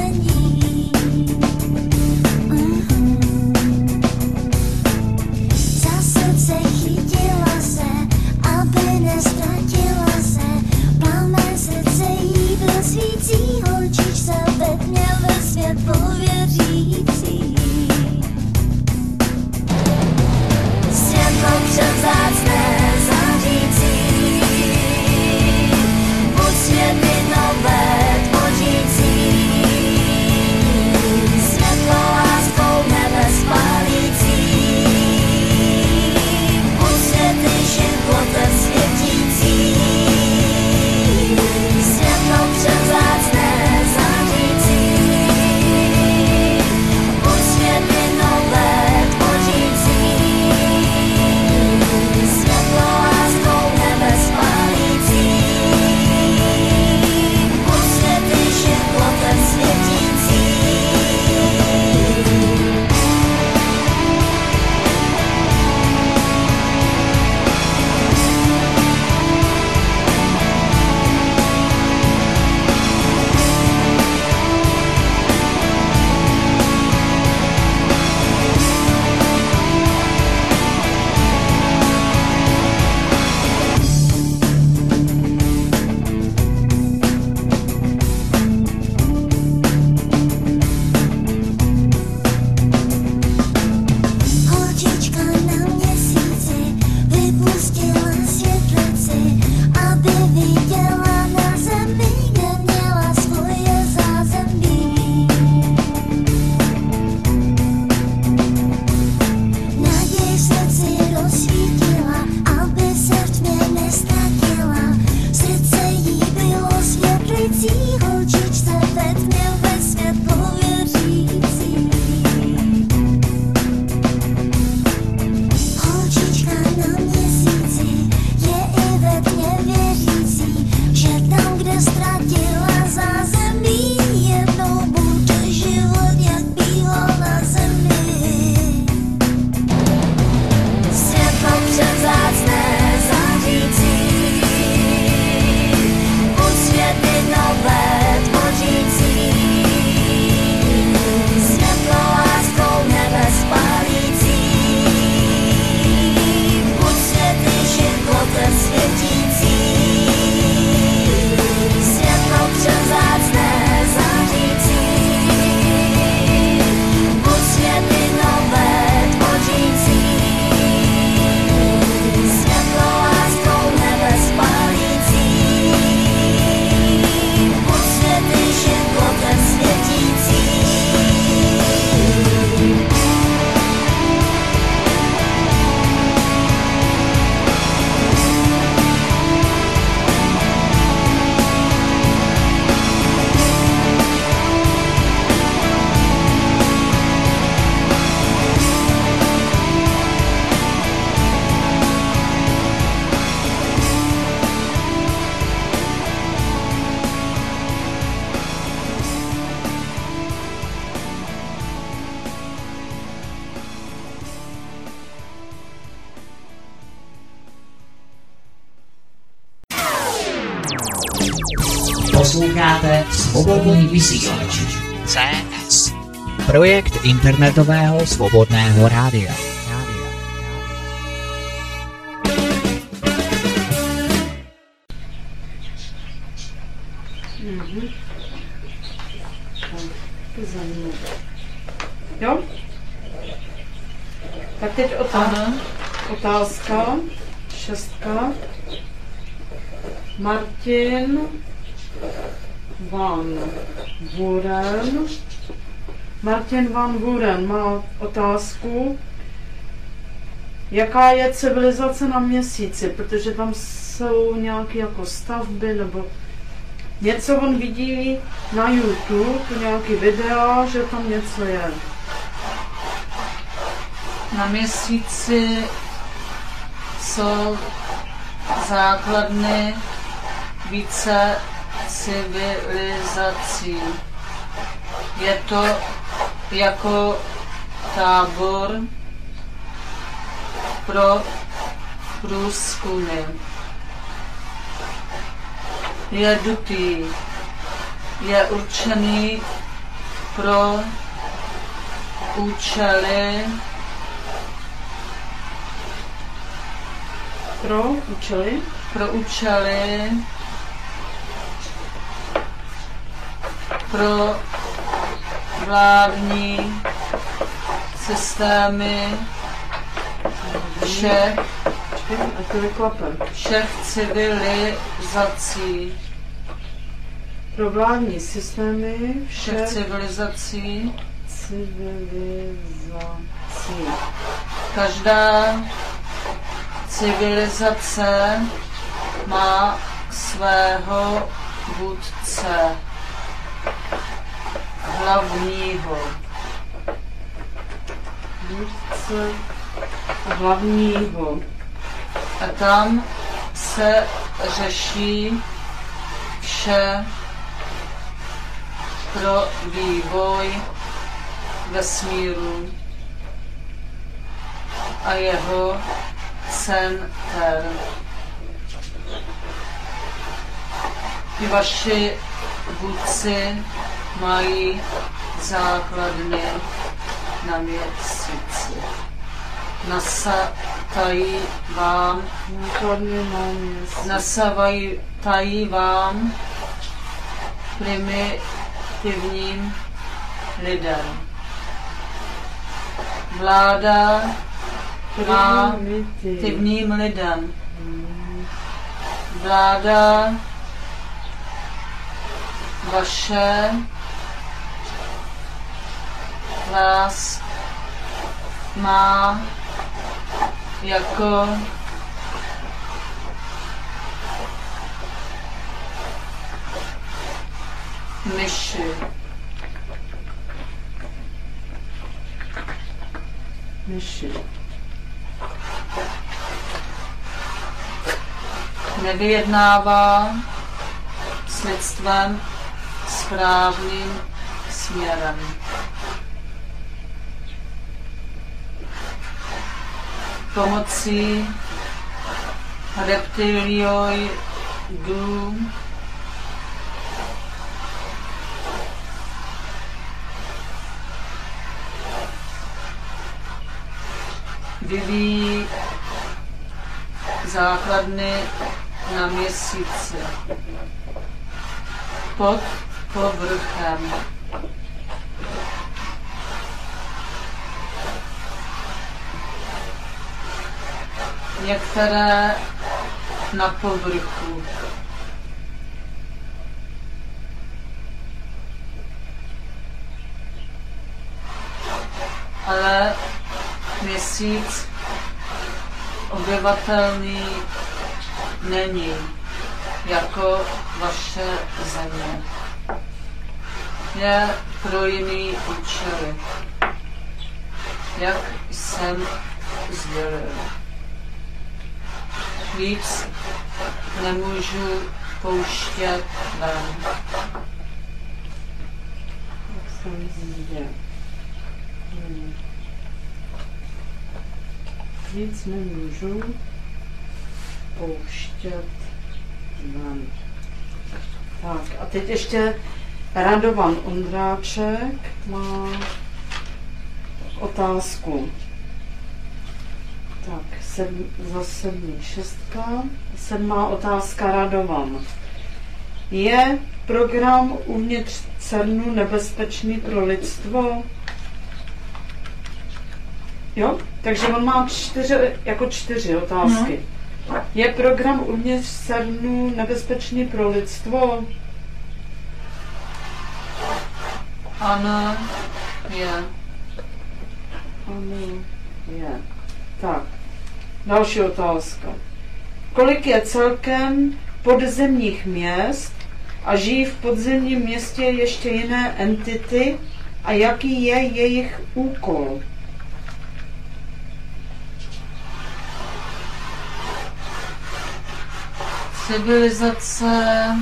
není. Za srdce chytila se, aby nestratila se. Plamen srdce jí byl svící, holčičce ve tmě ve světlo věřící. Světlo převzácné zářící, buď světy nové tvořící. Světlo láskou nebe spálící, buď světy životem světící. Světlo převzácné zářící, buď světy nové tvořící. Světlo láskou nebe spálící, buď světy životem světící. Holčička na měsíci vypustila světlici, aby viděla na zemi, kde měla svoje zázemí. Naděj v srdci rozsvítila, aby se v tmě nestratila. Srdce jí bylo světlicí, holčičce ve tmě ve světlo věřící. Holčička na měsíci je i ve tmě věřící, že tam, kde ztratila zázemí, jednou bude život, jak bylo na zemi. Světlo převzácné zářící, buď světy nové tvořící. Světlo láskou nebe spálící, buď světy životem světící. Světlo převzácné zářící, buď světy nové tvořící. Světlo láskou nebe spálící, buď světy životem světící. Posloucháte Svobodný vysílač CS, projekt internetového svobodného rádia. Jo? Tak teď otázka, 6. Martin Van Buren. Martin Van Buren má otázku, jaká je civilizace na Měsíci, protože tam jsou nějaké jako stavby nebo něco, on vidí na YouTube, nějaký videa, že tam něco je. Na Měsíci jsou základny více civilizací. Je to jako tábor pro průzkumy. Je dutý, je určený pro účely pro vládní systémy všech civilizací. Pro vládní systémy Všech civilizací. Každá civilizace má svého vůdce, hlavního. A tam se řeší vše pro vývoj vesmíru a jeho center. I vaši vůdci mají základny na měsíci. Nasavají vám primitivním lidem. Vláda má primitivním lidem. Vláda vaše vás má jako myši. Nevyjednává s lidstvem správným směrem. Pomocí reptilioidů vyvíjí základny na měsíci pod povrchem. Některé na povrchu. Ale měsíc obyvatelný není jako vaše země. Je pro jiný účely, jak jsem sdělil. Víc nemůžu pouštět ven. Víc nemůžu pouštět ven. Tak a teď ještě Radovan Ondráček má otázku. Tak, zase 6. 7. otázka Radovan. Je program uvnitř CERNu nebezpečný pro lidstvo? Jo, takže on má 4 otázky. Je program uvnitř CERNu nebezpečný pro lidstvo? Ano, je. Ano, je. Tak, další otázka. Kolik je celkem podzemních měst a žijí v podzemním městě ještě jiné entity a jaký je jejich úkol? Civilizace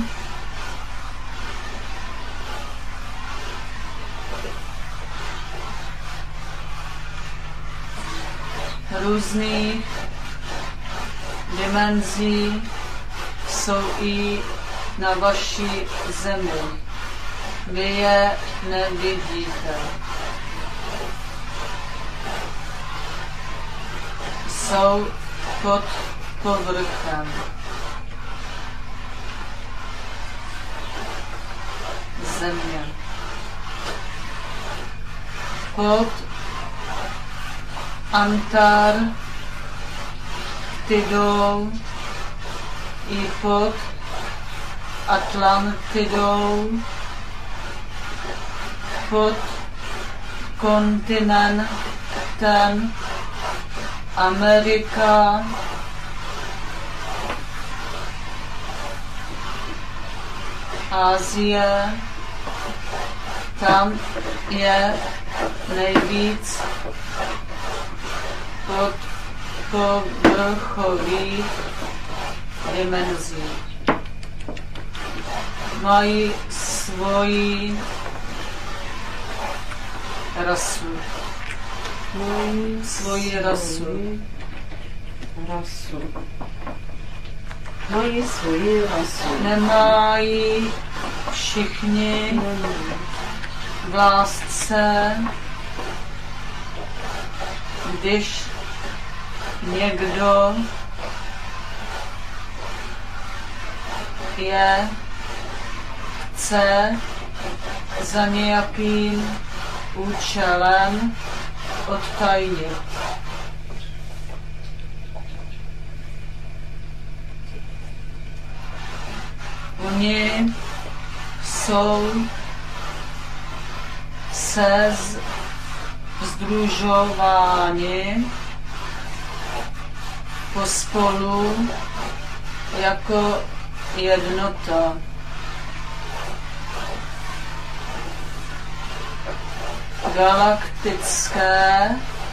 různých dimenzí jsou i na vaší zemi. Vy je nevidíte. Jsou pod povrchem. Země. Pod Antarktidou i pod Atlantidou, pod kontinentem Amerika, Asie, tam je nejvíc podpovrchových dimenzí. Mají svoji rasu. Svoji rasu. Mají svoji rasu. Nemají všichni v lásce, když někdo je chce za nějakým účelem odtajnit. Oni jsou sdružováni pospolu jako jednota. Galaktické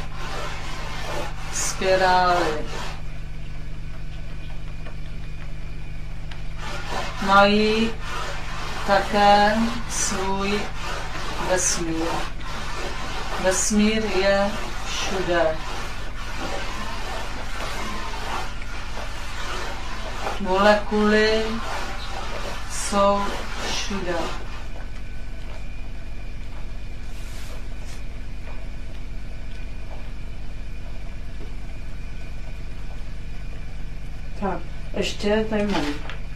spirály. Mají také svůj vesmír. Vesmír je všude. Molekuly jsou všude. Tak, ještě tady mám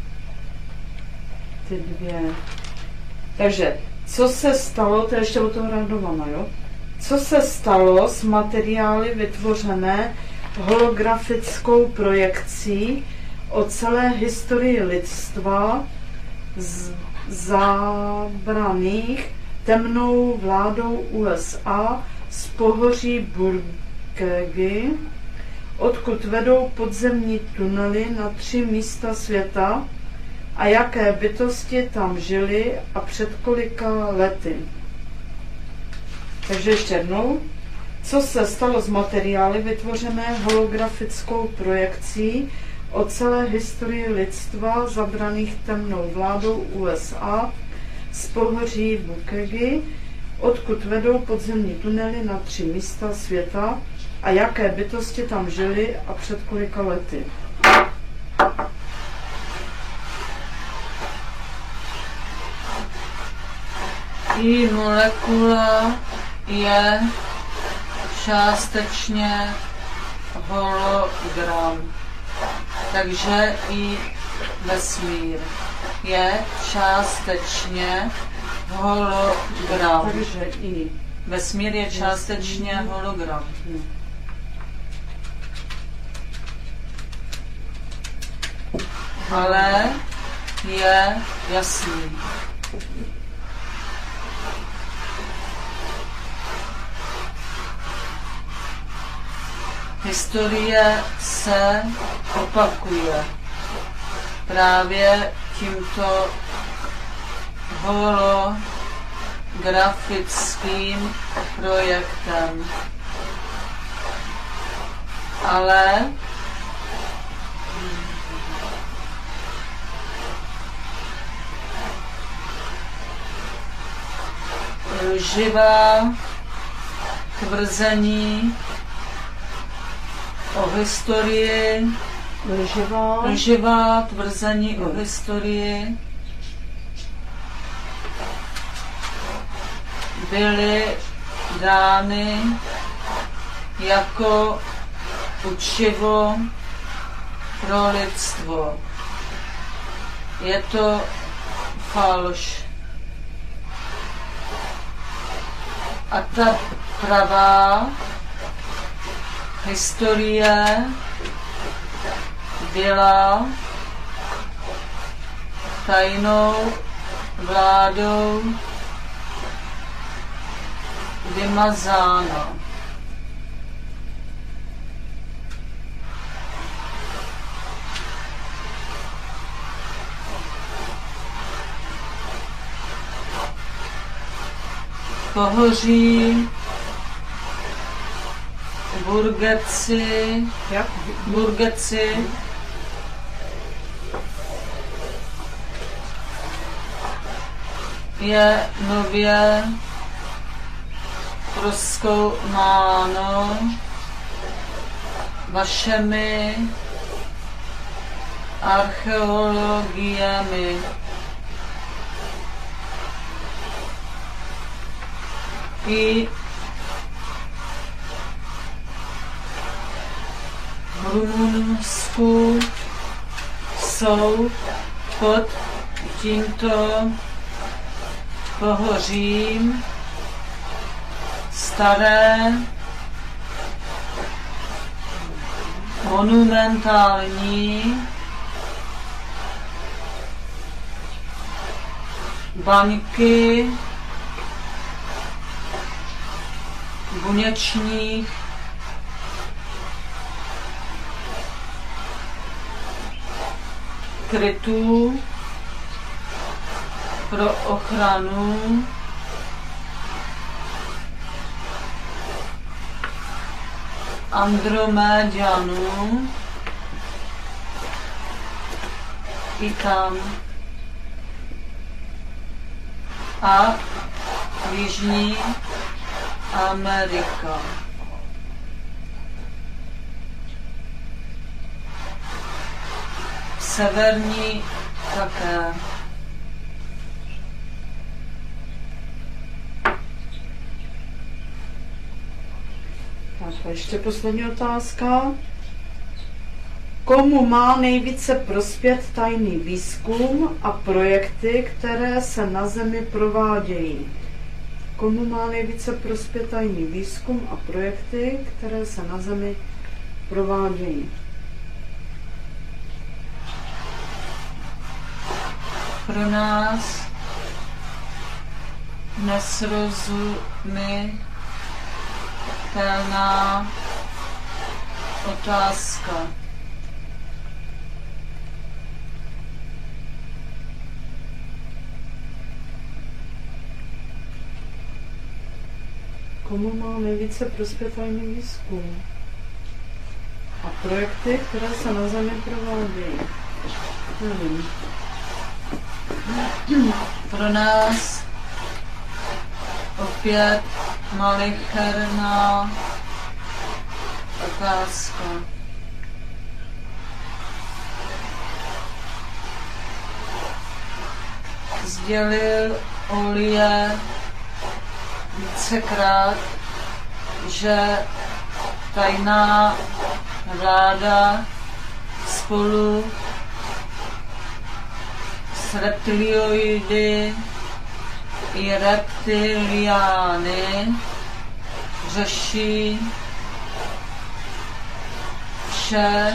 ty dvě. Takže, co se stalo, to je ještě od toho Radovana, jo? Co se stalo s materiály vytvořené holografickou projekcí o celé historii lidstva zabraných temnou vládou USA z pohoří Burkegi, odkud vedou podzemní tunely na 3 místa světa a jaké bytosti tam žily a před kolika lety. Takže ještě jednou. Co se stalo s materiály vytvořené holografickou projekcí o celé historii lidstva zabraných temnou vládou USA z pohoří Burkegi, odkud vedou podzemní tunely na 3 místa světa a jaké bytosti tam žily a před kolika lety. I molekula je částečně hologram, takže i vesmír je částečně hologram. Takže i vesmír je částečně hologram. Ale je jasný. Historie se opakuje právě tímto holografickým projektem. Ale lživá tvrzení o historii, lživá tvrzení o historii byly dány jako učivo pro lidstvo. Je to falš. A ta pravá historie byla tajnou vládou vymazána. Pohoří Burgeci je nově prozkoumáno vašemi archeologiemi. I v Rumunsku jsou pod tímto pohořím staré monumentální baňky buněčních krytů pro ochranu Androméďanů i tam a Jižní Amerika. Severní také. Tak a ještě poslední otázka. Komu má nejvíce prospět tajný výzkum a projekty, které se na Zemi provádějí? Komu má nejvíce prospět tajný výzkum a projekty, které se na Zemi provádějí? Pro nás nesrozumitelná otázka. Komu má nejvíce prospět tajný výzkum a projekty, které se na Zemi provádějí? Nevím. Pro nás opět malicherná otázka. Sdělil Olie vícekrát, že tajná vláda spolu s reptilioidy i reptiliány řeší vše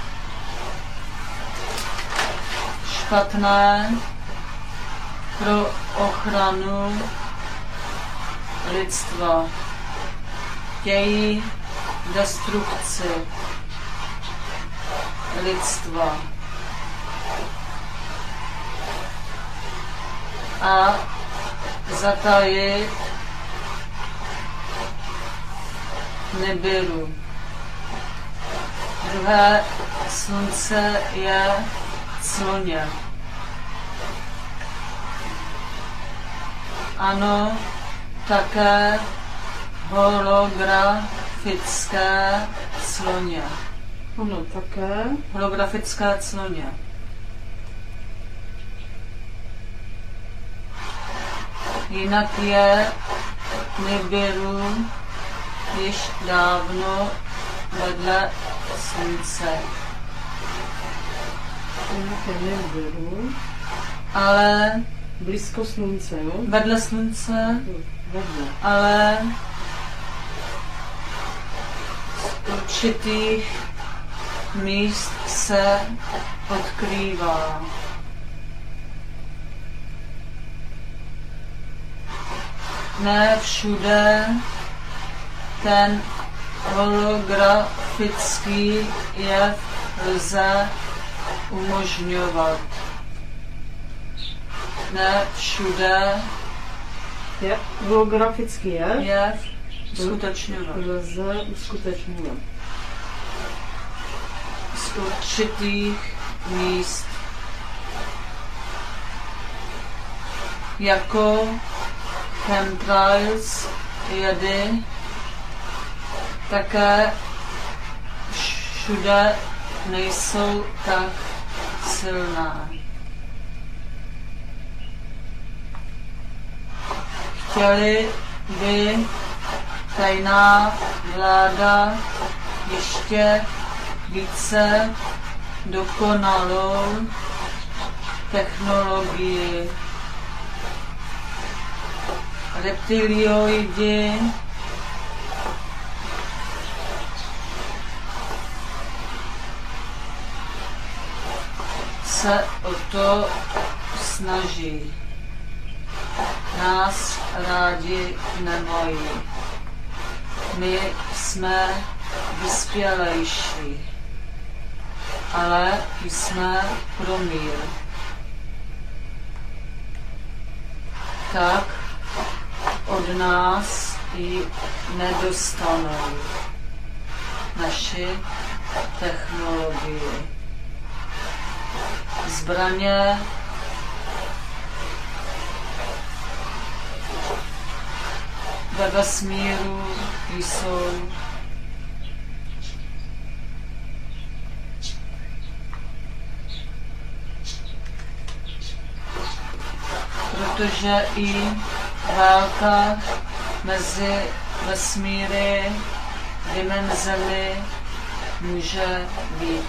špatné pro ochranu lidstva. Chtějí destrukci lidstva. A zatajit Nibiru. Druhé slunce je Cloně. Ano, také holografické cloně. Ano, také. Holografické cloně. Jinak je neberu již dávno vedle slunce. Neberu. Ale Blízko slunce, jo? vedle slunce, Vedle. ale z určitých míst se odkrývá. Ne všude ten holografický jev lze umožňovat. Ne všude Je holografický jev jev uskutečňovat. lze uskutečňovat. Z určitých míst. Jako chemtrails jedy také všude nejsou tak silná. Chtěli by tajná vláda ještě více dokonalou technologii. Reptilioidi se o to snaží. Nás rádi nemají. My jsme vyspělejší, ale jsme pro mír. Tak od nás ji nedostanou naši technologii. Zbraně ve vesmíru jsou protože i válka mezi vesmíry, dimenzemi může být.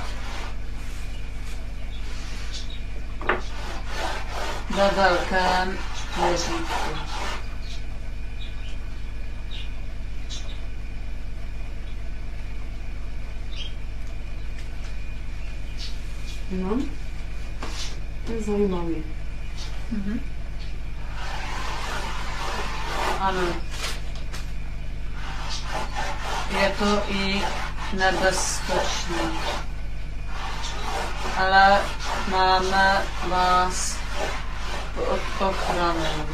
Ve velkém měřítku. No, to je zajímavý. Mhm. Ano. Je to i nebezpečné. Ale máme vás pod ochranou.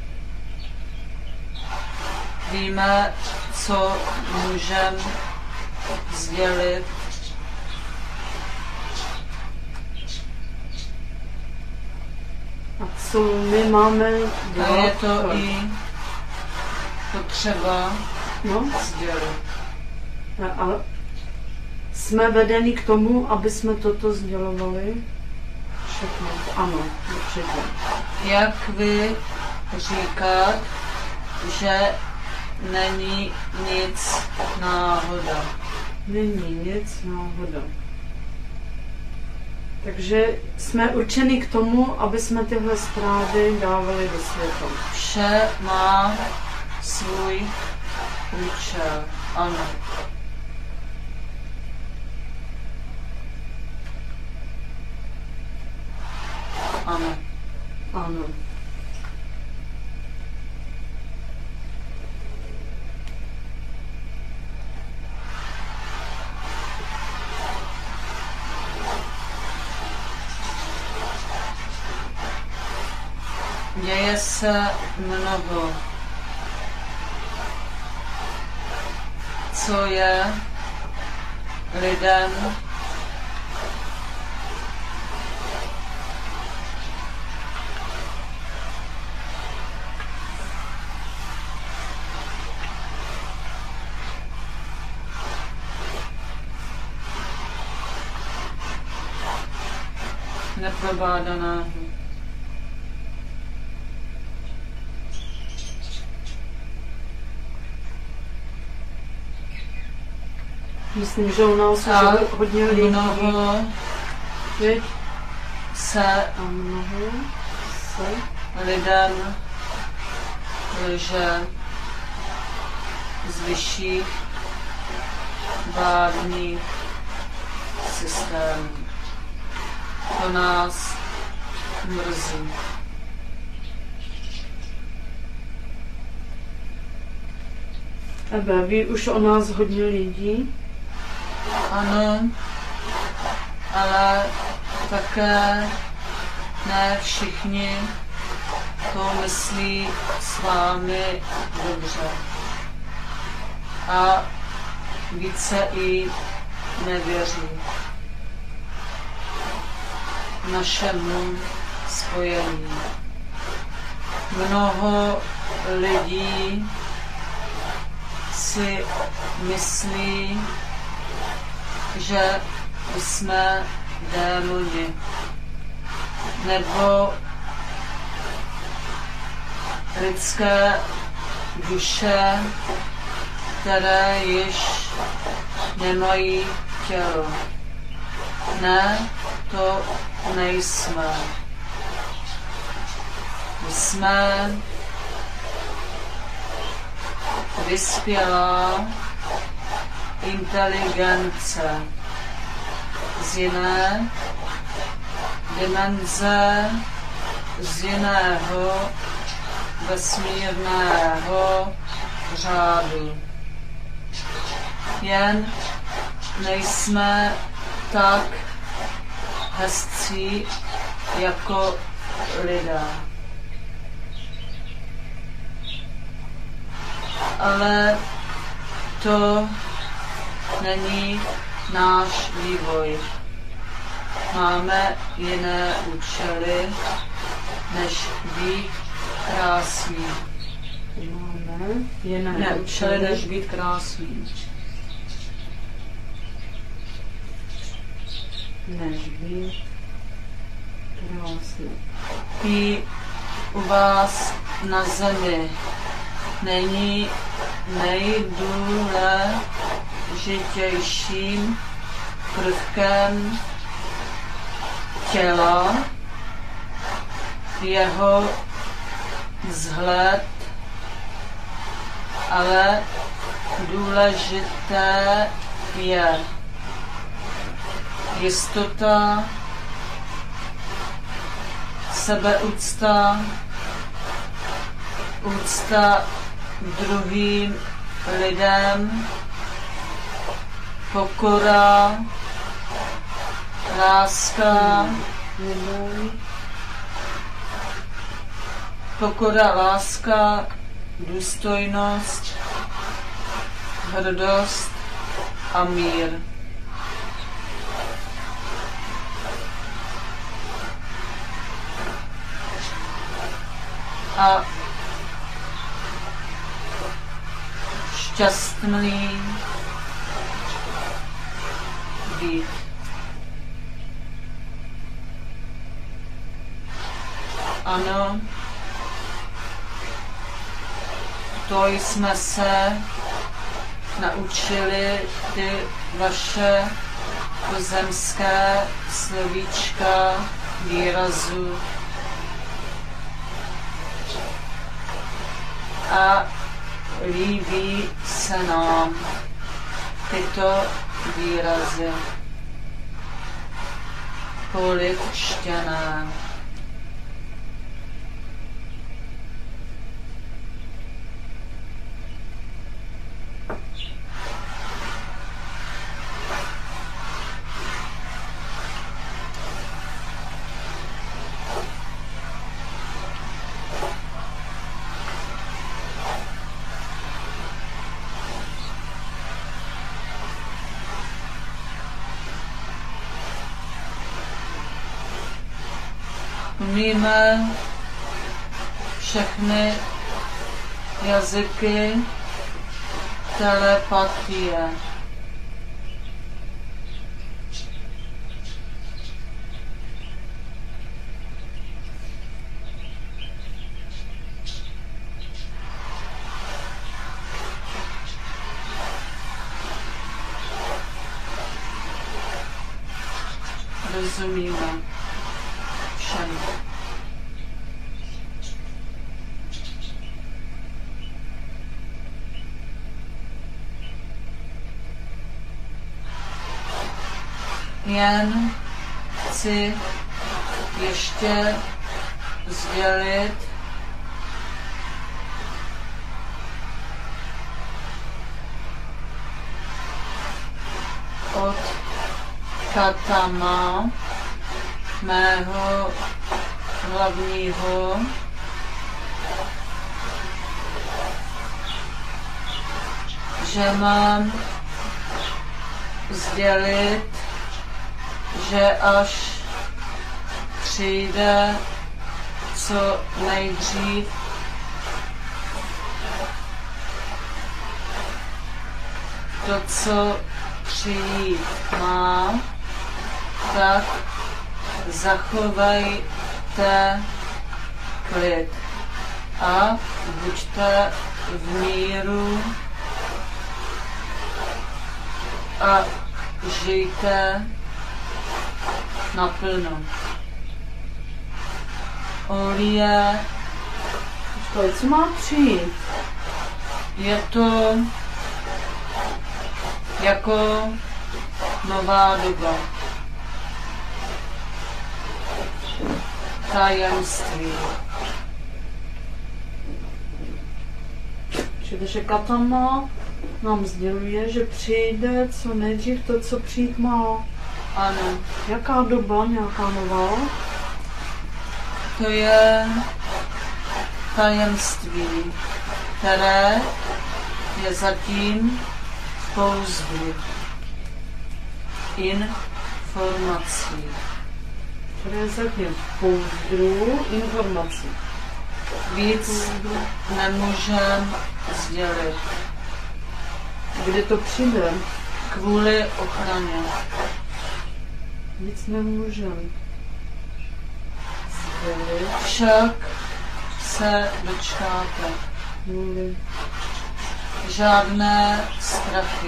Víme, co můžeme sdělit. A co my máme A je to i potřeba No, sdělit. a jsme vedeni k tomu, aby jsme toto sdělovali? Všechno. Ano, určitě. Jak vy říkat, že není nic náhoda. Není nic náhoda. Takže jsme určeni k tomu, aby jsme tyhle zprávy dávali do světa. Vše má svůj účel. Ano. Ano. Ano. Děje se mnoho. Co je lidem neprobádaného. Myslím, že u nás A už hodně lidí. mnoho Viď? se A mnoho se lidem lže z vyšších vládních systémů. To nás mrzí. Ebe, ví už o nás hodně lidí. Ano, ale také ne všichni to myslí s vámi dobře. A více i nevěří našemu spojení. Mnoho lidí si myslí, že jsme démoni, nebo lidské duše, které již nemají tělo. Ne, to nejsme. My jsme vyspělá inteligence z jiné dimenze, z jiného vesmírného řádu. Jen nejsme tak hezcí jako lidé. Ale to není náš vývoj. Máme jiné účely, než být krásný. Máme jiné Ne, účely, než být krásný. Než být krásný. I u vás na zemi není nejdůležitějším prvkem těla jeho vzhled, ale důležité je jistota, sebeúcta, úcta druhým lidem, pokora, láska, důstojnost, hrdost a mír. A šťastný být. Ano, to jsme se naučili ty vaše pozemské slovíčka výrazu. A líbí se nám tyto výrazy polidštěné. Umíme všechny jazyky telepatie. rozumíme všem. Jen chci ještě sdělit, od Katama, mého hlavního že mám sdělit, že až přijde co nejdřív to, co přijít má, tak zachovejte klid a buďte v míru a žijte naplno. Olie, Co má přijít? je to jako nová doba. Tajemství. Takže Katama nám sděluje, že přijde co nejdřív to, co přijít má. Ano, Jaká doba, nějaká nová? to je tajemství, které je zatím v pouzdru informací. Které je zatím v pouzdru informací. Víc nemůžem sdělit Kdy to přijde? kvůli ochraně. Nic nemůžem sdělit. Však se dočkáte. Kvůli Žádné strachy.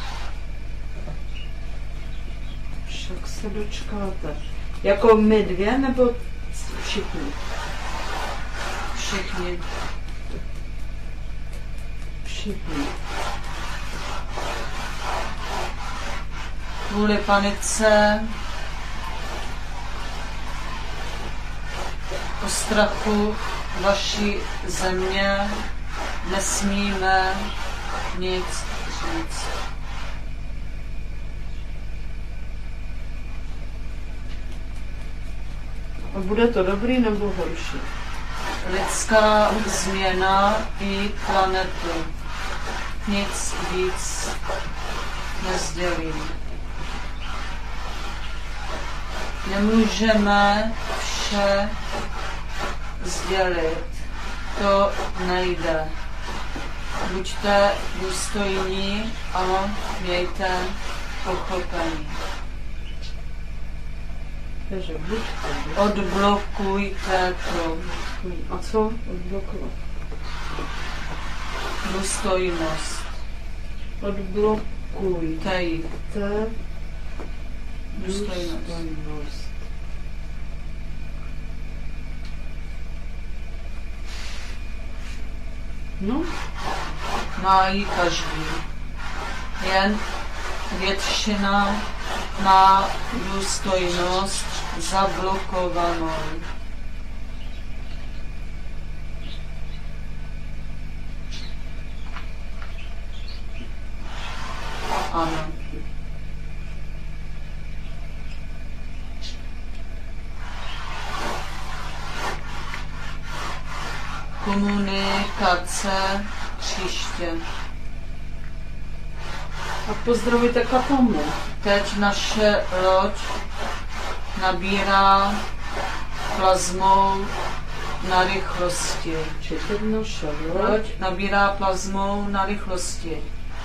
však se dočkáte. Jako my dvě, nebo všichni? Všichni. Všichni. Kvůli panice, o strachu vaší země nesmíme nic říct. A bude to dobrý nebo horší? Lidská změna i planetu. Nic víc nezdělím. Nemůžeme vše sdělit. To nejde. Buďte důstojní a mějte pochopení. Takže buďte. Odblokujte to. A co odblokovat? Důstojnost. Odblokujte Tej. Důstojnost. důstojnost. No, Mají každý. Jen většina má důstojnost zablokovanou. Ano. Komunikace příště. a pozdravujte Katamu. Teď naše loď nabírá plazmou na rychlosti. Četl naše Loď nabírá plazmou na rychlosti.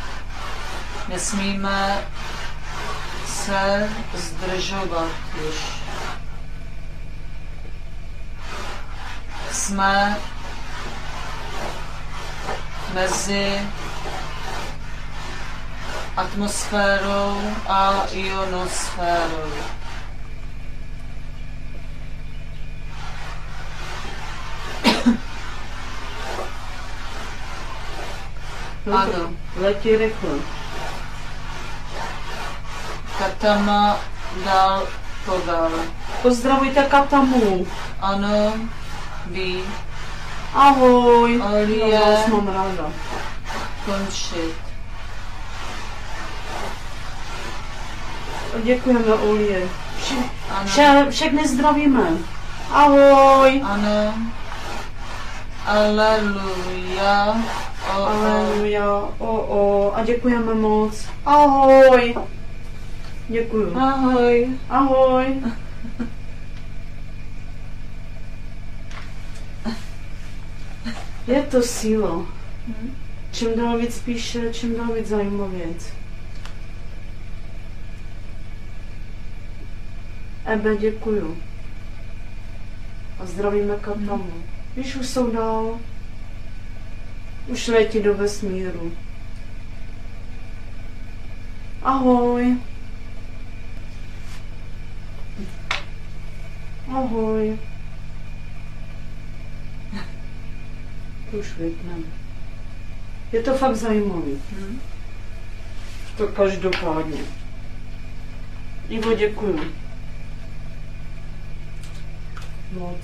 Nesmíme se zdržovat již. Jsme mezi atmosférou a ionosférou. Ano. Letí rychle. Katama dál podal. Pozdravujte Katamu. Ano. Ví. Ahoj. Olie. Já vás mám ráda. Končit. Děkujeme, Olie. Ano. Všechny zdravíme. Ahoj. Ano. Aleluja. Aleluja. A děkujeme moc. Ahoj. Děkuju. Ahoj. Ahoj. Je to síla. Čím dál víc píše, čím dál víc zajímavěc. Ebe, děkuju. A zdravíme Katamu. Víš, už jsou dál. Už letí do vesmíru. Ahoj. Ahoj. To už vypneme. Je to fakt zajímavý. To každopádně. Ivo, děkuju. Moc.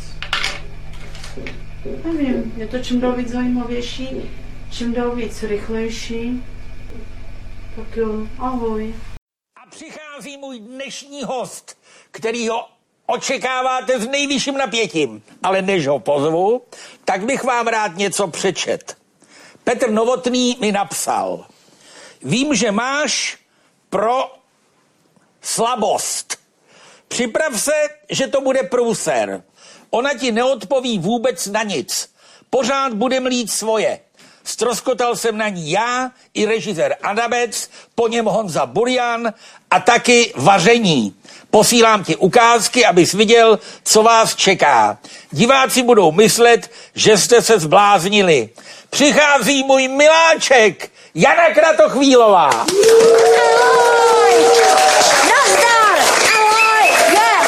Nevím, je to čím dál víc zajímavější, čím dál víc rychlejší. Tak jo, ahoj. A přichází můj dnešní host, kterýho očekáváte s nejvyšším napětím. Ale než ho pozvu, tak bych vám rád něco přečet. Petr Novotný mi napsal: vím, že máš pro slabost. Připrav se, že to bude průser. Ona ti neodpoví vůbec na nic. Pořád bude mlít svoje. Stroskotal jsem na ní já i režisér Adamec, po něm Honza Burian a taky vaření. Posílám ti ukázky, abys viděl, co vás čeká. Diváci budou myslet, že jste se zbláznili. Přichází můj miláček, Jana Kratochvílová. Ahoj! Nazdar! Ahoj! Je!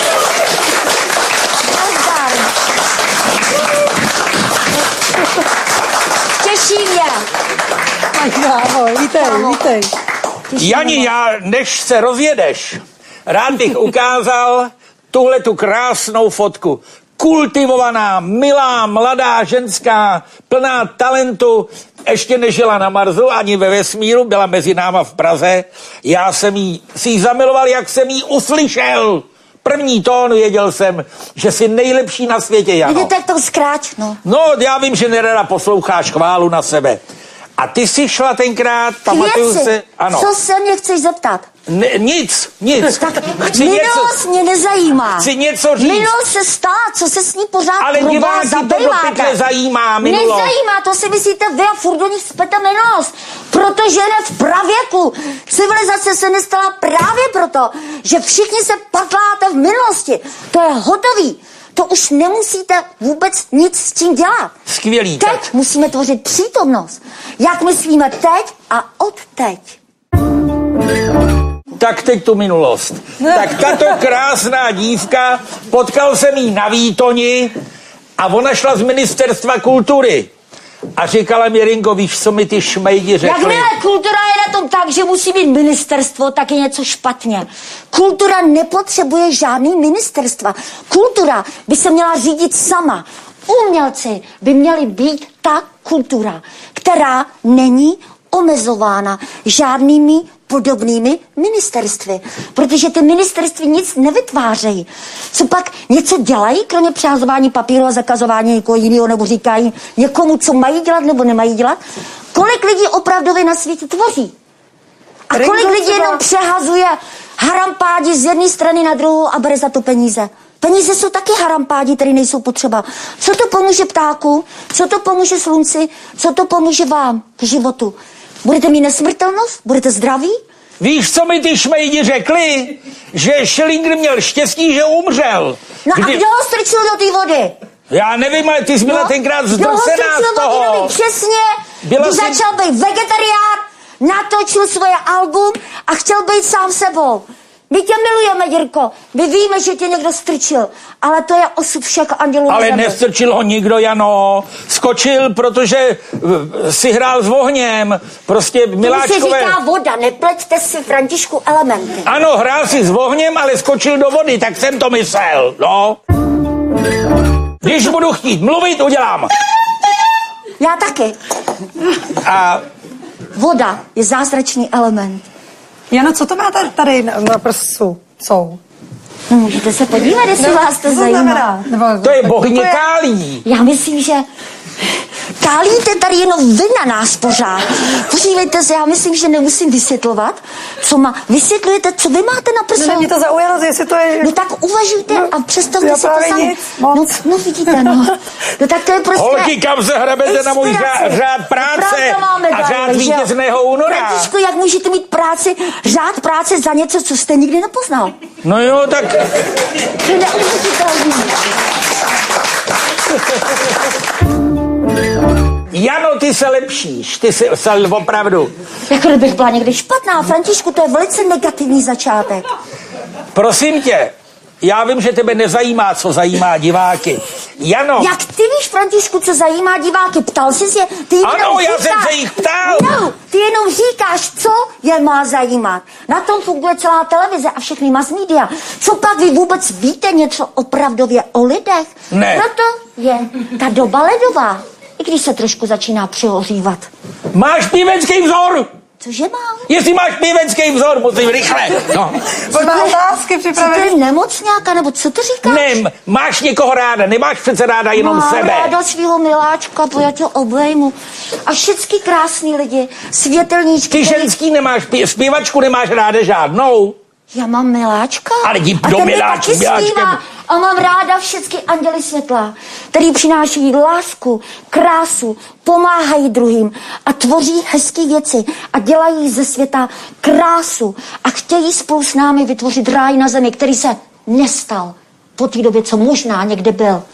Nazdar! Těší mě. Ahoj, vítej. Jani, než se rozjedeš, rád bych ukázal tuhletu krásnou fotku. Kultivovaná, milá, mladá ženská, plná talentu, ještě nežila na Marsu ani ve vesmíru, byla mezi náma v Praze. Já jsem si ji zamiloval, jak jsem ji uslyšel. První tón, věděl jsem, že jsi nejlepší na světě, Jano. Vidíte, to zkráč, no. No, já vím, že nerada posloucháš chválu na sebe. A ty jsi šla tenkrát, pamatuju se... Ano. Co se mě chceš zeptat? Nic. Chci minulost mě nezajímá. Chci něco říct. Minulost se stala, co se s ní pořád Ale diváky to do pytle zajímá minulost. Nezajímá, to si myslíte vy a furt do nich spete minulost. Protože ne v pravěku. Civilizace se nestala právě proto, že všichni se patláte v minulosti. To je hotový. To už nemusíte vůbec nic s tím dělat. Skvělý. Teď musíme tvořit přítomnost. Jak myslíme teď a odteď. Tak teď tu minulost. Tak tato krásná dívka, potkal jsem jí na Výtoni a ona šla z Ministerstva kultury. A říkala mi, Ringo, víš, co mi ty šmejdi řekli? Jakmile kultura je na tom tak, že musí být ministerstvo, tak je něco špatně. Kultura nepotřebuje žádný ministerstva. Kultura by se měla řídit sama. Umělci by měli být ta kultura, která není omezována žádnými podobnými ministerstvy. Protože ty ministerství nic nevytvářejí. Co pak něco dělají, kromě přehazování papíru a zakazování někoho jiného, nebo říkají někomu, co mají dělat nebo nemají dělat? Kolik lidí opravdově na světě tvoří? A kolik lidí jenom přehazuje harampádi z jedné strany na druhou a bere za to peníze? Peníze jsou taky harampádi, které nejsou potřeba. Co to pomůže ptáku? Co to pomůže slunci? Co to pomůže vám k životu? Budete mít nesmrtelnost? Budete zdraví? Víš, co mi ty šmejdi řekli? Že Schellinger měl štěstí, že umřel. No a kdo ho strčil do té vody? Já nevím, ale ty jsi byla tenkrát zdrcená z toho. Přesně, když začal být vegetarián, natočil svoje album a chtěl být sám sebou. My tě milujeme, Jirko. My víme, že tě někdo strčil, ale to je osud všech andělů na Ale zemi. nestrčil ho nikdo, Jano. Skočil, protože si hrál s ohněm. Prostě To miláčkové... se říká voda, nepleťte si, Františku, elementy. Ano, hrál si s ohněm, ale skočil do vody, tak jsem to myslel, no. Když budu chtít mluvit, udělám. Já taky. A Voda je zázračný element. Jano, co to máte tady na prsu? Jsou. No, můžete se podívat, jestli vás to zajímá. to je bohyně Kálí. Já myslím, že kálíte tady jenom vy na nás pořád. Podívejte se, já myslím, že nemusím vysvětlovat, co má. Vysvětlujete, co vy máte na prsu. No, mě to zaujalo, jestli to je... No tak uvažujte a představte já si to právě sami. nic moc. No vidíte, no. No tak to je prostě... Holky, kam se hrabete na můj inspirace. řád práce Pravda máme, a řád Danieli, že jo? vítězného února? Františku, jak můžete mít řád práce za něco, co jste nikdy nepoznal? No jo, tak... To je neuvěřitelný. Jano, ty se lepšíš, ty se opravdu. Jako kdybych byla někdy špatná, Františku, to je velice negativní začátek. Prosím tě, já vím, že tebe nezajímá, co zajímá diváky. Jano. Jak ty víš, Františku, co zajímá diváky? Ptal jsi je? Ty Ano, já jsem se jich ptal. No, ty jenom říkáš, co je má zajímat. Na tom funguje celá televize a všechny mass media. Co pak vy vůbec víte něco opravdově o lidech? Ne. Proto je ta doba ledová. I když se trošku začíná přehořívat. Máš pívecký vzor? Cože mám? Jestli máš pívecký vzor, musím rychle. No. Má otázky Co to připravené. je nemocňáka, nebo co to říkáš? Ne, máš někoho ráda, nemáš přece ráda jenom Mám sebe. ráda svýho miláčka, já tě obejmu. A všichni krásný lidi, světelníčky. Ty ženský nemáš, zpěvačku nemáš ráda žádnou. Já mám miláčka. Ale jdi a do ten mi miláčky, taky zpívá. A mám ráda všechny anděly světla, který přináší lásku, krásu, pomáhají druhým a tvoří hezké věci a dělají ze světa krásu a chtějí spolu s námi vytvořit ráj na zemi, který se nestal po té době, co možná někde byl.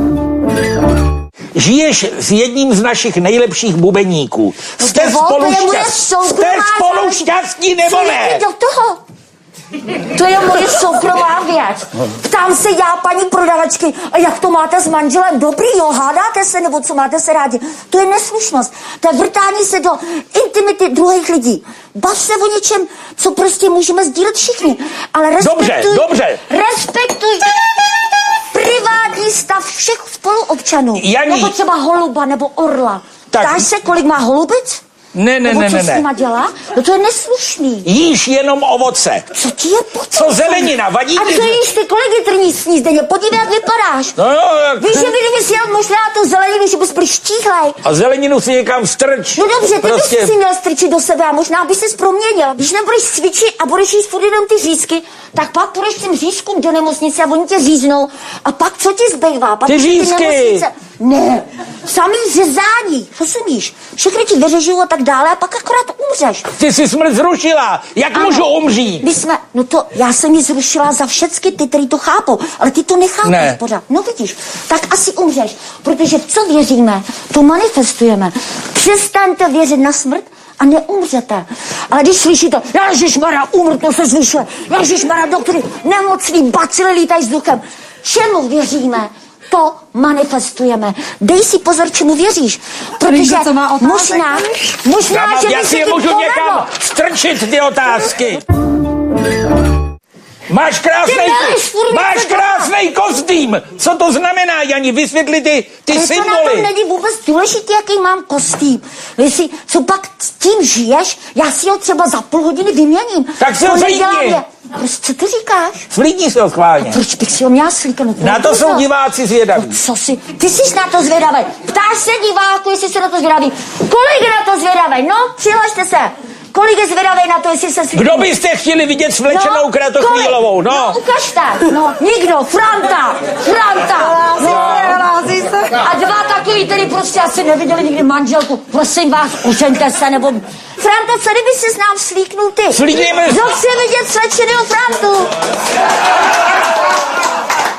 Žiješ s jedním z našich nejlepších bubeníků. Jste spolu šťastní nebo ne? Do toho. To je moje soukromá věc. Ptám se já, paní prodavačky, a jak to máte s manželem? Dobrý, jo, hádáte se, nebo co máte se rádi? To je neslušnost. To je vrtání se do intimity druhých lidí. Bav se o něčem, co prostě můžeme sdílet všichni. Ale Dobře. Respektuj privátní stav všech spoluobčanů. Janí. Jako třeba holuba nebo orla. Ptáš se, kolik má holubic? Ne. Co s nima dělá? No to je neslušný. Jíš jenom ovoce. Co ti je potřeba? Co zelenina? Vadí A ti? co jíš ty? Kolik litrní sníš denně? Podívej, jak vypadáš. No jo, jak... Víš, že kdyby si jel možná tu zeleninu, že bys byl štíhlej. A zeleninu si někam strč. No dobře, ty bys si měl strčit do sebe a možná by ses proměnil. Když nebudeš cvičit a budeš jíst furt jenom ty řízky, tak pak půjdeš těm řízkům do nemocnice a oni tě říznou. A pak co ti zbývá? Pak ty řízky. Ne, samý řezání, rozumíš? Všechny ti vyřežují a tak dále a pak akorát umřeš. Ty jsi smrt zrušila. Jak můžu umřít? Já jsem ji zrušila za všechny ty, který to chápou, ale ty to nechápeš pořád. No vidíš, tak asi umřeš, protože co věříme, to manifestujeme. Přestaňte věřit na smrt a neumřete. Ale když slyšíte, ježišmarja, úmrtnost se zvyšuje, ježišmarja, doktory, nemocný, bacily lítají vzduchem. Čemu věříme? To manifestujeme. Dej si pozor, čemu věříš. Protože možná, že by se ti můžu povedlo. někam strčit ty otázky. Máš krásný kostým. Co to znamená, Jani? Vysvětli ty symboly. To na tom není vůbec důležitý, jaký mám kostým. Jestli, co pak s tím žiješ, já si ho třeba za půl hodiny vyměním. Tak si ho slíkni. Co ty říkáš? Slíkni si ho schválně. Proč bych si ho měla slíknout? Na to jsou diváci zvědaví. No, co si? Ty jsi na to zvědavý. Ptáš se diváku, jestli jsi na to zvědavý. Kolik je na to zvědavý? No, přihlašte se. Kolik je zvědavý na to, jestli se slíknu? Kdo byste chtěli vidět svlečenou Kratochvílovou? No, ukažte. No, nikdo. Franta. Hlásí se. A dva takový, který prostě asi neviděli nikdy manželku. Prosím vás, ožeňte se, nebo... Franta, co kdyby si s nám slíknul ty? Slíkněme. Kdo chce vidět slečenýho Frantu?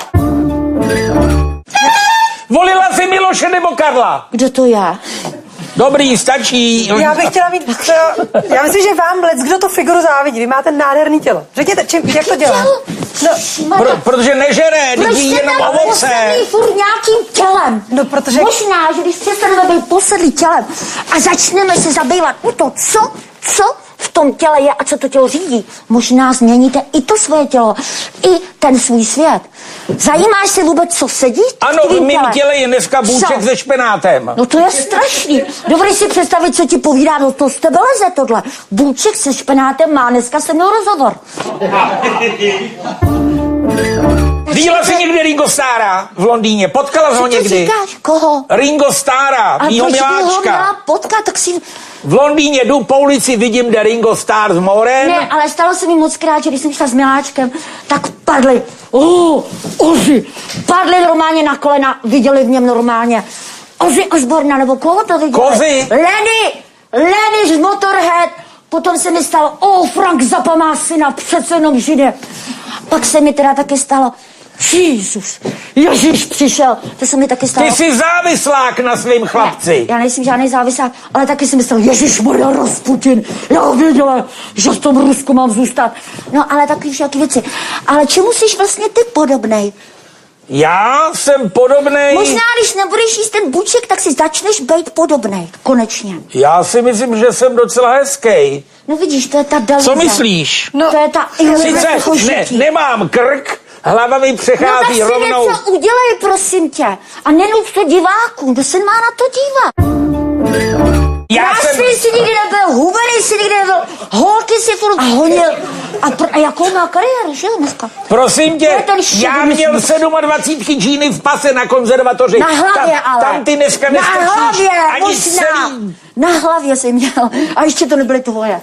Volila jsi Miloše nebo Karla? Kdo to je? Dobrý, stačí. Já bych chtěla mít, já myslím, že vám kdo to figuru závidí. Vy máte nádherný tělo. Řekněte, jak to dělá? No, protože nežere, když jí jenom ovoce. Furt nějakým tělem. No, protože... Možná, že když přestaneme být posedlí tělem a začneme se zabývat o to, co v tom těle je a co to tělo řídí, možná změníte i to svoje tělo, i ten svůj svět. Zajímáš se vůbec, co sedí? Ano, v mém těle je dneska bůček se špenátem. No to je strašný. Dovolí si představit, co ti povídá, no to z tebe leze tohle. Bůček se špenátem má, dneska jsem měl rozhovor. Viděla jsi někdy Ringo Starra v Londýně? Potkala jsi ho někdy? Říkáš? Koho? Ringo Starra, mýho miláčka. Potkat, tak si... V Londýně jdu po ulici, vidím, kde Ringo Starr s morem. Ne, ale stalo se mi moc krát, že když jsem šla s miláčkem, tak padli. Ozzy. Padli normálně na kolena, viděli v něm normálně. Ozzy Osbourne, nebo koho to viděli? Kozy. Lenny z Motorhead. Potom se mi stalo, Frank Zappa má syna, přece jenom židé. Pak se mi teda taky stalo, Ježíš přišel, to se mi taky stalo. Ty jsi závislák na svým chlapci. Ne, já nejsem žádný závislák, ale taky jsem myslel, Ježišmarja, Rasputin, já věděla, že v tom Rusku mám zůstat. No, ale taky všaký věci. Ale čemu jsi vlastně ty podobnej? Já jsem podobnej... Možná, když nebudeš jíst ten buček, tak si začneš být podobnej, konečně. Já si myslím, že jsem docela hezký. No vidíš, to je ta Dalíza. Co myslíš? No, to je ta Sice nemám krk, hlava mi přechází no, tak si rovnou. něco udělej, prosím tě. A nenuť to divákům, kdo se má na to dívat. Krásný jsi nikdy nebyl, hubený jsi nikdy nebyl, holky si furt honil. A jakou má kariéru, že jo, dneska? Prosím tě, já měl 27 džíny v pase na konzervatoři. Na hlavě ale. Tam ty dneska neskočíš. Na hlavě, ani možná. celý. Na hlavě jsi měl. A ještě to nebyly tvoje.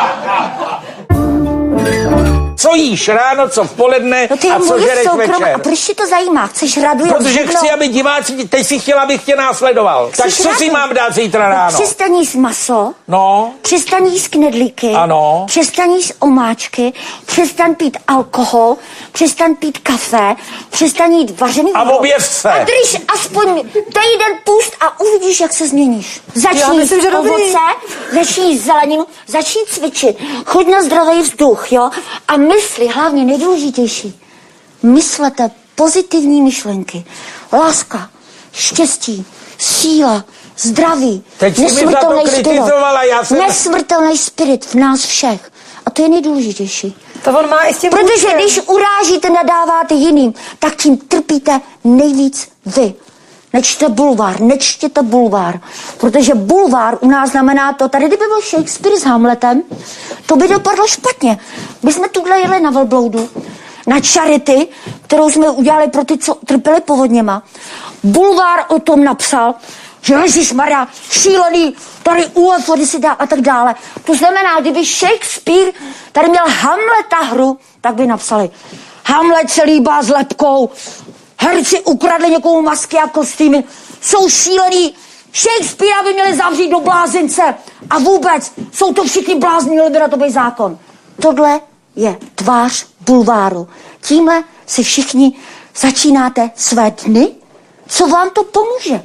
Co jíš ráno, co v poledne a co žereš večer? A proč ti to zajímá? Chceš radu? Protože chci, aby diváci, teď si chtěla, abych tě následoval. Tak co si mám dát zítra ráno? Přestaň jíst maso. No. Přestaň jíst knedlíky. Ano. Přestaň jíst omáčky. Přestaň pít alkohol. Přestaň pít kafe. Přestaň jít vařený a objev se. A drž aspoň týden pust a uvidíš, jak se změníš. Začni jíst ovoce, začni jíst zeleninu, začni cvičit. Choď na zdravý vzduch, jo? A mysli, hlavně nejdůležitější. Myslete pozitivní myšlenky. Láska, štěstí, síla, zdraví, nesmrtelný spirit. Nesmrtelný spirit v nás všech. A to je nejdůležitější. To on má i s tím protože když urážíte, nadáváte jiným, tak tím trpíte nejvíc vy. Nečtěte bulvár, protože bulvár u nás znamená to, tady kdyby byl Shakespeare s Hamletem, to by dopadlo špatně. My jsme tuhle jeli na velbloudu, na charity, kterou jsme udělali pro ty, co trpěli povodněma. Bulvár o tom napsal, že ježišmarja, šílený, tady UFO si dá a tak dále. To znamená, kdyby Shakespeare tady měl Hamleta hru, tak by napsali Hamlet se líbá s lepkou, herci ukradli někomu masky a kostýmy, jsou šílený, Shakespearea by měli zavřít do blázince a vůbec jsou to všichni blázni, měli by na to být zákon. Tohle je tvář bulváru. Tímhle si všichni začínáte své dny, co vám to pomůže.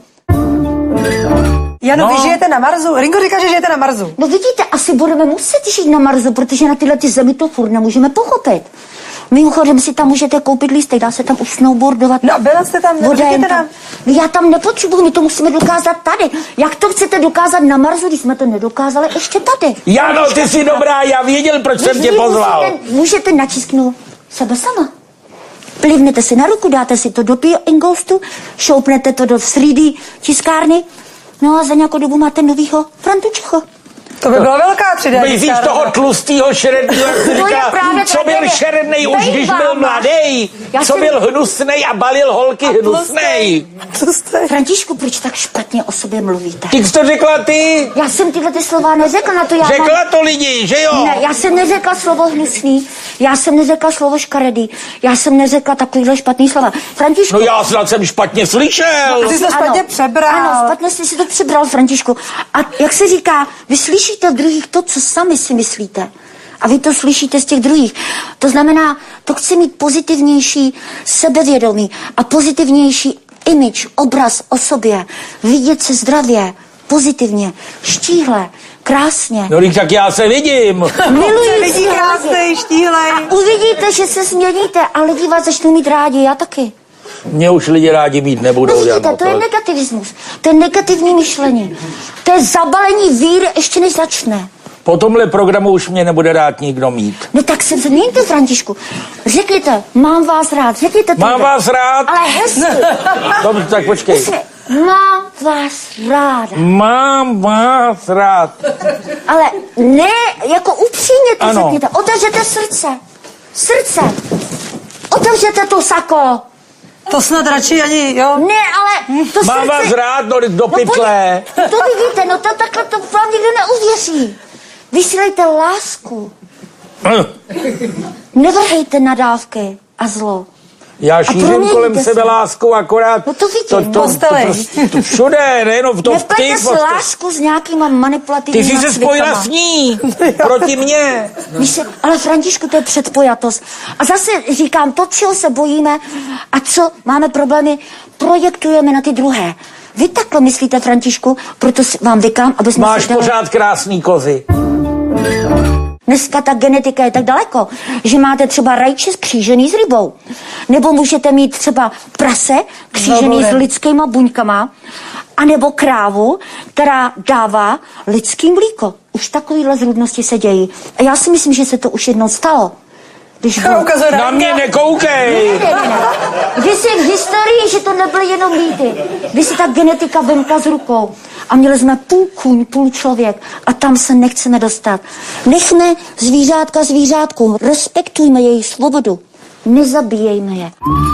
Jano, vy žijete na Marsu? Ringo říká, že žijete na Marsu. No vidíte, asi budeme muset žít na Marsu, protože na tyhle ty zemi to furt nemůžeme pochopit. Mimochodem si tam můžete koupit lístek, dá se tam už snowboardovat. No byla jste tam, řekněte nám. Já tam nepotřebuji, my to musíme dokázat tady. Jak to chcete dokázat na Marsu, když jsme to nedokázali ještě tady? Jano, ty jsi dobrá, já věděl, proč jsem tě pozval. Můžete načisknout sebe sama. Plivnete si na ruku, dáte si to do Ingolstu, šoupnete to do 3D tiskárny, no a za nějakou dobu máte novýho Frantučeho. To by byla velká 3D. Myslíš toho tlustýho šeredného, co byl šerednej už, když byl mladý, co byl hnusnej a balil holky hnusnej. Františku, proč tak špatně o sobě mluvíte? Ty jsi to řekla ty? Já jsem tyhle ty slova neřekla, na to já řekla to lidi, že jo? Ne, já jsem neřekla slovo hnusný, já jsem neřekla slovo škaredý, já jsem neřekla takovýhle špatný slova. Františku. No já snad jsem špatně slyšel. No, ty jsi to špatně přebral. Ano, špatně jsi si to přebral, Františku. A jak se říká, vy slyšíte v druhých to, co sami si myslíte. A vy to slyšíte z těch druhých. To znamená, to chci mít pozitivnější sebevědomí a pozitivnější image, obraz o sobě. Vidět se zdravě, pozitivně, štíhle, krásně. No tak já se vidím. Miluji Vidí krásnej, štíhlej. a uvidíte, že se změníte a lidi vás začnou mít rádi, já taky. Mě už lidi rádi mít nebudou. No vidíte, Jano, to je negativismus, to je negativní myšlení, to je zabalení víry ještě než začne. Po tomhle programu už mě nebude rád nikdo mít. No tak se změňte, Františku. Řekněte, mám vás rád, řekněte to. Mám vás rád? Ale hezky. Dobře, tak počkej. Mám vás ráda. Mám vás rád. Ale ne, jako upřímně to Ano. řekněte. Otevřete srdce. Srdce. Otevřete to sako. To snad radši ani, jo? Ne, ale to Mám srdce... vás rád, no do pytle. To vidíte, no to takhle to vám nikdo neuvěří. Vysílejte lásku. Nevrhejte nadávky a zlo. Já šířím proměníte kolem se. sebe lásku akorát. No to vidím, to, no. Postelej. to všude, nejenom v tom Neplejte si lásku s nějakýma Ty manipulativníma jsi se spojila s ní proti mně. Ale Františku, to je předpojatost. A zase říkám, to, čeho se bojíme a co máme problémy, projektujeme na ty druhé. Vy takhle myslíte, Františku, proto vám vykám, aby jsme Máš se dali... pořád krásný kozy. Dneska ta genetika je tak daleko, že máte třeba rajče skřížený s rybou. Nebo můžete mít třeba prase křížený s lidskýma buňkama. A nebo krávu, která dává lidský mlíko. Už takovýhle zrůdnosti se dějí. A já si myslím, že se to už jednou stalo. Když bylo... Na mě nekoukej. Když si v historii, že to nebyly jenom mýty. Když si ta genetika vymkla z rukou. A měli jsme půl kůň, půl člověk. A tam se nechceme dostat. Nechme zvířátka zvířátku. Respektujme jejich svobodu. Nezabíjejme je.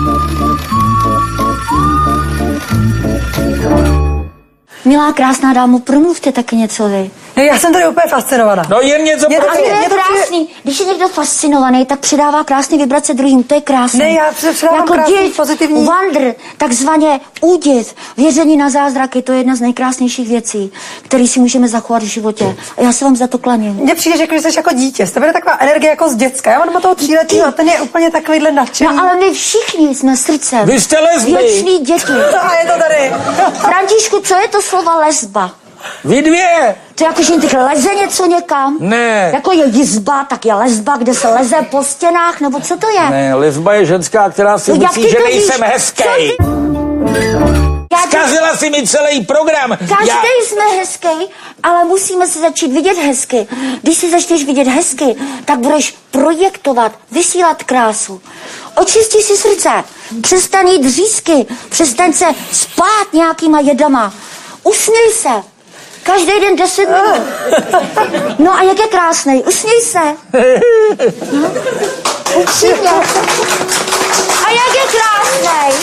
Milá, krásná dámo, promluvte taky něco vy. No, já jsem tady úplně fascinovaná. No jen něco Mě to pro A to mě. je krásný. Když je někdo fascinovaný, tak předává krásné vibrace druhým. To je krásné. Ne, já předávám jako krásný, div, pozitivní. wonder, takzvaně údiv, věření na zázraky, to je jedna z nejkrásnějších věcí, které si můžeme zachovat v životě. A já se vám za to klaním. Mně přijde, že když jsi jako dítě, z tebe je taková energie jako z děcka. Já mám doma toho 3letýho a ten je úplně takovýhle nadšený. No ale my všichni jsme srdcem. Vy jste lesby. Věčný děti. A je to tady. Františku, co je to slovo lesba? Vy dvě. To je jako, že teď leze něco někam? Ne. Jako je jizba, tak je lesba, kde se leze po stěnách, nebo co to je? Ne, lesba je ženská, která si No, jak myslí, ty že to nejsem víš? hezký. Já Zkazila si mi celý program. Každý jsme hezký, ale musíme se začít vidět hezky. Když si začneš vidět hezky, tak budeš projektovat, vysílat krásu. Očisti si srdce, přestaň jít řízky, přestaň se spát nějakýma jedama. Usměj se. Každý den 10 minut. No a jak je krásnej, usměj se. No? Upřímně. A jak je krásnej.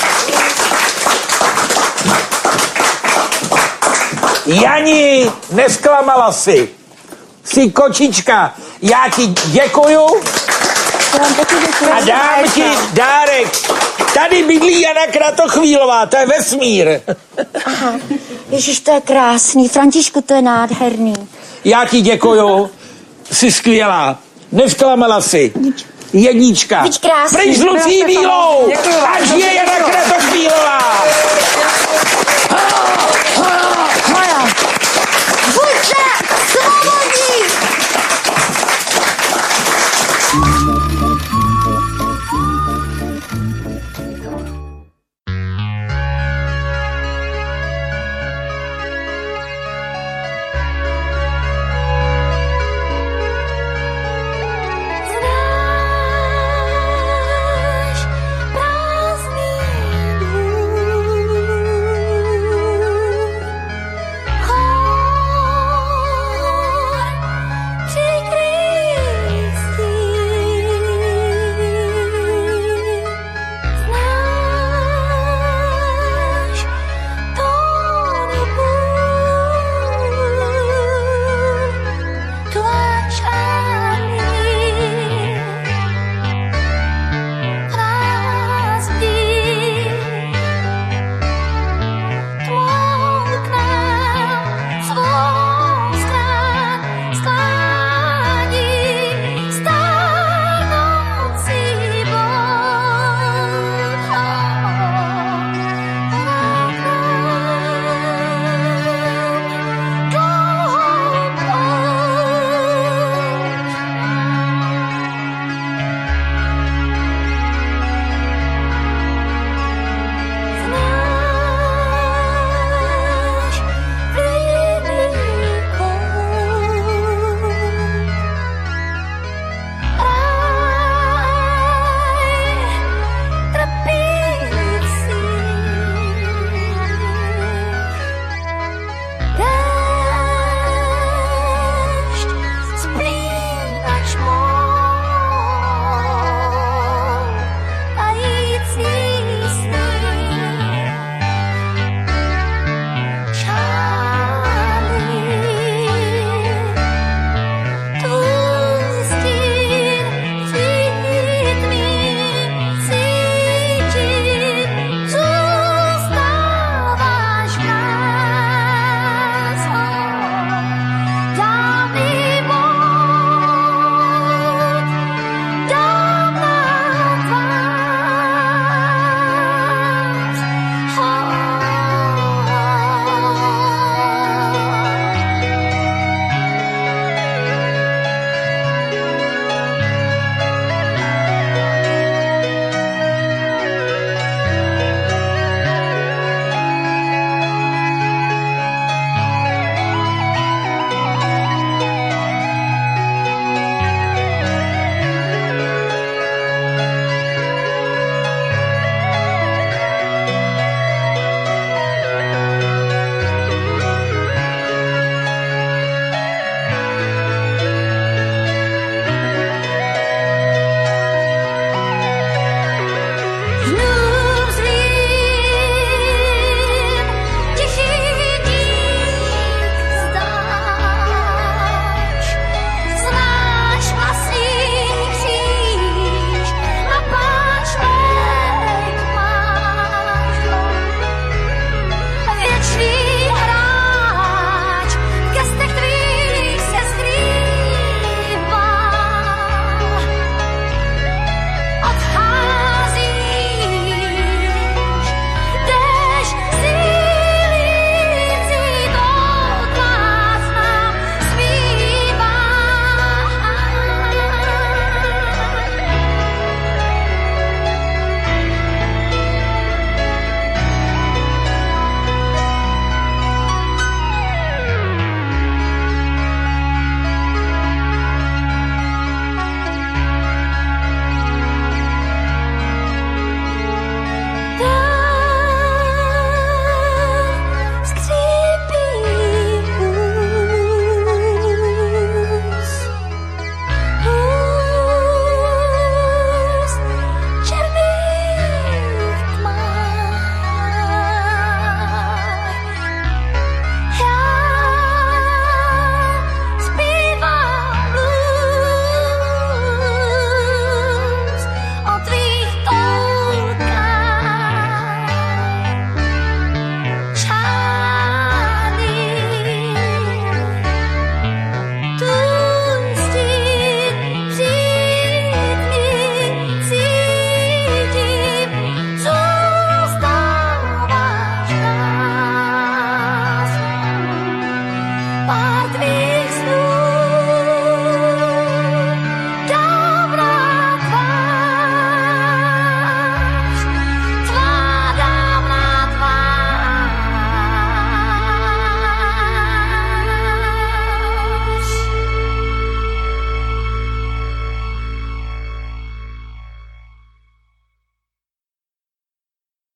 Jani, nesklamala si. Jsi kočička. Já ti děkuju a dám ti dárek. Tady bydlí Jana Kratochvílová, to je vesmír. Aha, Ježíš, to je krásný. Františku, to je nádherný. Já ti děkuju, jsi skvělá. Nesklamala si. Jednička. Buď krásný. Pryč s Lucí Bílou. Děkuju vám. Ať je Jana Kratochvílová.